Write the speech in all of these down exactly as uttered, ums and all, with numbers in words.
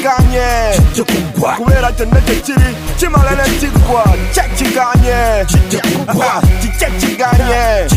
kikanye kubera kyonna kyekiri kimala ne kigwa kyekiganye kyekiganye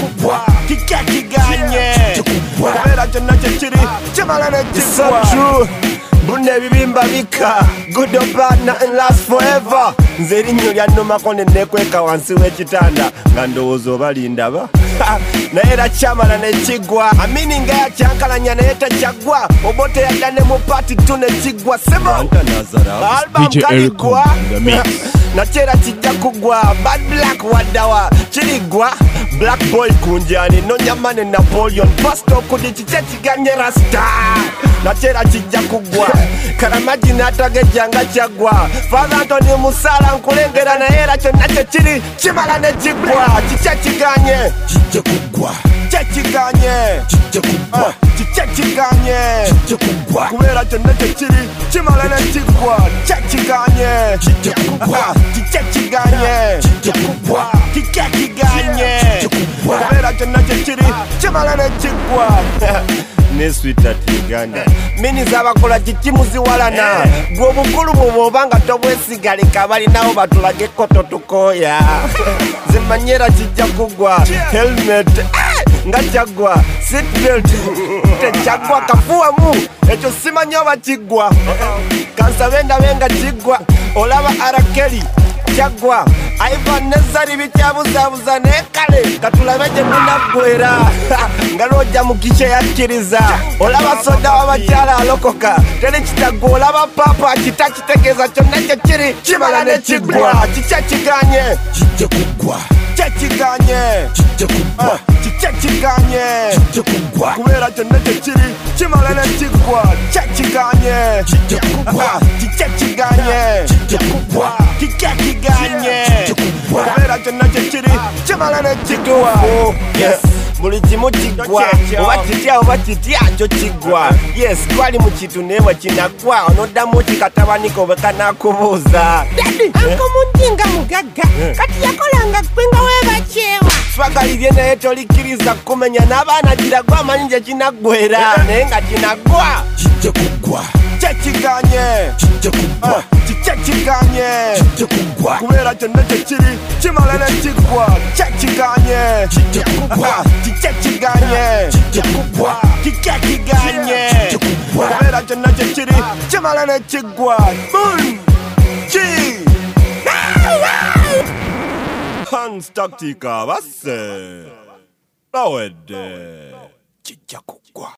kikekiganye kubera kyonna kyekiri kimala ne kigwa. Bunne ebibimba bika good or bad nothing lasts forever. Nze erinnya lyannumako ne nekweka wansi w'ekitanda nga ndowooza oba lindaba naye era kyamala ne kigwa. Amini nga yakyankalanya naye tekyagwa. Obote yadda ne mu paati tu ne kigwa. Sebo album kaligwa nakyo era kijja kugwa. Bad Black waddawa kirigwa. Black Boy kunjani nonyama ne Napoleon Pasto kudi kikye kiganye rasta nakyo era kijja kugwa. Karamagi n'atagejjanga kyagwa. Father Anthony Musala nkulengera naye era kyonna kyekiri kimala ne kigwa. Kikye kiganye kijje kugwa. Kyekiganye kijje kugwa. Kyekiganye kijje kugwa. Kubera kyonna kyekiri kimala ne kigwa. Kyekiganye kijje kugwa. Kyekiganye kijje kugwa. Kyekiganye kubera kyonna kyekiri kimala ne kigwa. Ne sweetheart Uganda mini z'abakola kikimuziwalana gwe obukulu bw'oba nga tobwesigaleka balinawo batulage koto tukooya. Zimanyera kijja kugwa. Helmet nga kyagwa. Seatbelt tekyagwa. Kafuwamu ekyo simanyi oba kiggwa. Kansabe ndabe nga kiggwa. Olaba Arakeli kyagwa. Ivan ne Zari bikyabuzaabuza naye kale katulabe gye munaggwera nga lwojja mu kikye yakkiriza. Olaba soda w'abakyala alokoka teri kitagwa. Olaba paapa akitakitegeeza kyonna kyekiri kimala ne kiggwa. Kikye kiganye kijje kugwa. Kyekiganye kijje kugwa. Kikye kiganye kijje kugwa. Kubera kyonna kyekiri kimala ne kiggwa. Kyekiganye kijje kugwa. Kikye kiganye kijje kugwa. Kikye kiganye kubera kyonna kyekiri kimala ne kigwa. Buli kimu kiggwa. Oba kitya oba kitya kyo kiggwa. Yes twali mu kintu naye bwe kinagwa onoddamu kikatabaniko bwe kanaakubuuza. Anko Mundinga mugagga kati yakolanga ggwe nga weebakyewa. Twagalibye naye tolikkiriza kumenya n'abaana giragwa amanyi gye kinaggwera naye nga kinagwa. Kijje kugwa. Kyekiganye kijje kugwa. Kyekiganye kijje kugwa. Kubera kyonna kyekiri kimala ne kigwa. Kyekiganye kijje kugwa. Kyekiganye kijje kugwa. Kyekiganye kubera kyonna kyekiri kimala ne kigwa. Hans Tactica basse bawedde kijja kugwa.